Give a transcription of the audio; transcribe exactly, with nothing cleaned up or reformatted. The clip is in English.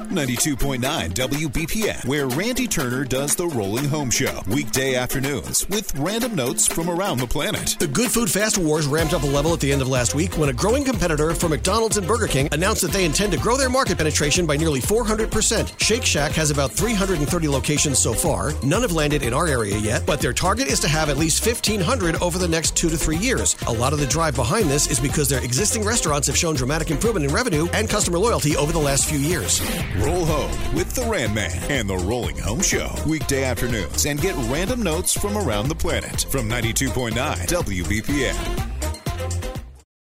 ninety-two point nine W B P M, where Randy Turner does the Rolling Home Show. Weekday afternoons with random notes from around the planet. The Good Food Fast Wars ramped up a level at the end of last week when a growing competitor for McDonald's and Burger King announced that they intend to grow their market penetration by nearly four hundred percent. Shake Shack has about three hundred thirty locations so far. None have landed in our area yet, but their target is to have at least fifteen hundred over the next two to three years. A lot of the drive behind this is because their existing restaurants have shown dramatic improvement in revenue and customer loyalty over the last few years. Roll home with the Ram Man and the Rolling Home Show. Weekday afternoons and get random notes from around the planet from ninety-two point nine W B P M.